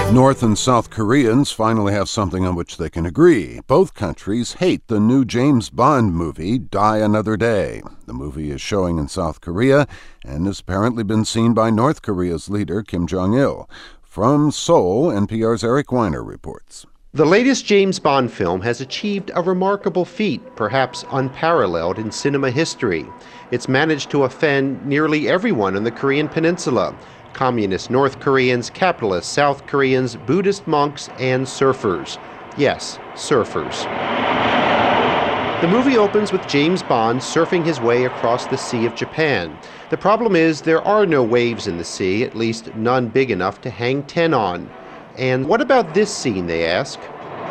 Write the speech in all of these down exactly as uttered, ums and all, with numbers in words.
North and South Koreans finally have something on which they can agree. Both countries hate the new James Bond movie, Die Another Day. The movie is showing in South Korea and has apparently been seen by North Korea's leader, Kim Jong-il. From Seoul, N P R's Eric Weiner reports. The latest James Bond film has achieved a remarkable feat, perhaps unparalleled in cinema history. It's managed to offend nearly everyone on the Korean peninsula. Communist North Koreans, capitalist South Koreans, Buddhist monks, and surfers. Yes, surfers. The movie opens with James Bond surfing his way across the Sea of Japan. The problem is there are no waves in the sea, at least none big enough to hang ten on. And what about this scene, they ask?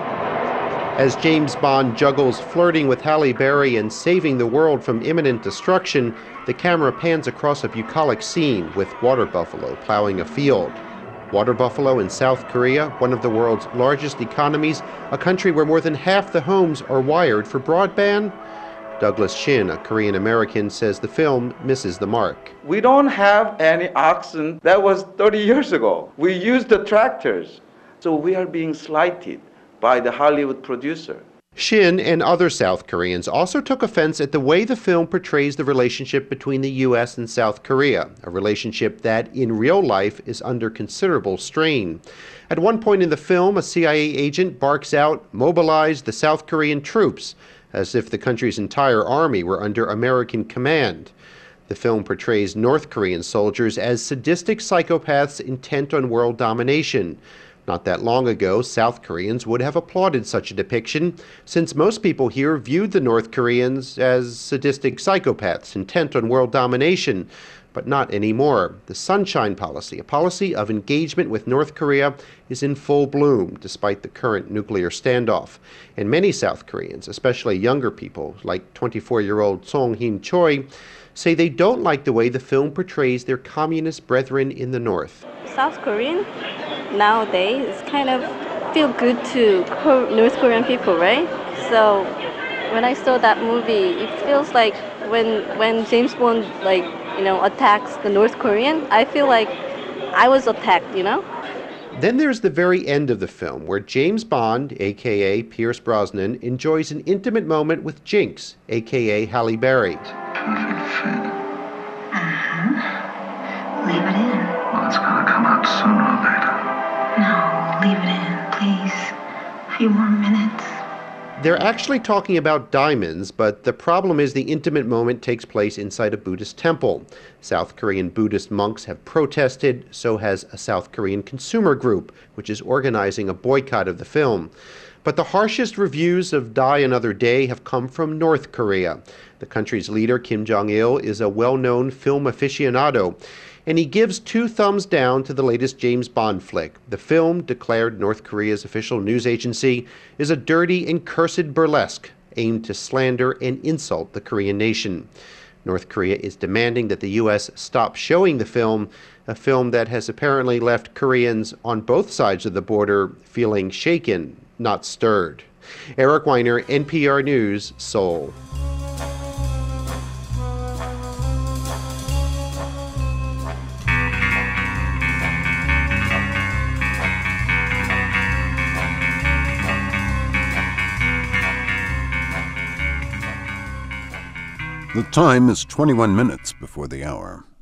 As James Bond juggles flirting with Halle Berry and saving the world from imminent destruction, the camera pans across a bucolic scene with water buffalo plowing a field. Water buffalo in South Korea, one of the world's largest economies, a country where more than half the homes are wired for broadband? Douglas Shin, a Korean American, says the film misses the mark. We don't have any oxen. That was thirty years ago. We used the tractors. So we are being slighted by the Hollywood producer. Shin and other South Koreans also took offense at the way the film portrays the relationship between the U S and South Korea, a relationship that in real life is under considerable strain. At one point in the film, a C I A agent barks out, "Mobilize the South Korean troops," as if the country's entire army were under American command. The film portrays North Korean soldiers as sadistic psychopaths intent on world domination. Not that long ago, South Koreans would have applauded such a depiction, since most people here viewed the North Koreans as sadistic psychopaths intent on world domination. But not anymore. The Sunshine Policy, a policy of engagement with North Korea, is in full bloom despite the current nuclear standoff. And many South Koreans, especially younger people like twenty-four-year-old Song Him Choi, say they don't like the way the film portrays their communist brethren in the North. South Korean nowadays kind of feel good to North Korean people, right? So when I saw that movie, it feels like when when James Bond like you know attacks the North Korean, I feel like I was attacked, you know. Then there's the very end of the film, where James Bond, aka Pierce Brosnan, enjoys an intimate moment with Jinx, aka Halle Berry. Perfect fit. Uh-huh. Leave it in. Well, it's gonna come out sooner or later. No, leave it in, please. A few more minutes. They're actually talking about diamonds, but the problem is the intimate moment takes place inside a Buddhist temple. South Korean Buddhist monks have protested, so has a South Korean consumer group, which is organizing a boycott of the film. But the harshest reviews of Die Another Day have come from North Korea. The country's leader, Kim Jong-il, is a well-known film aficionado, and he gives two thumbs down to the latest James Bond flick. The film, declared North Korea's official news agency, is a dirty and cursed burlesque aimed to slander and insult the Korean nation. North Korea is demanding that the U S stop showing the film, a film that has apparently left Koreans on both sides of the border feeling shaken, not stirred. Eric Weiner, N P R News, Seoul. The time is twenty-one minutes before the hour.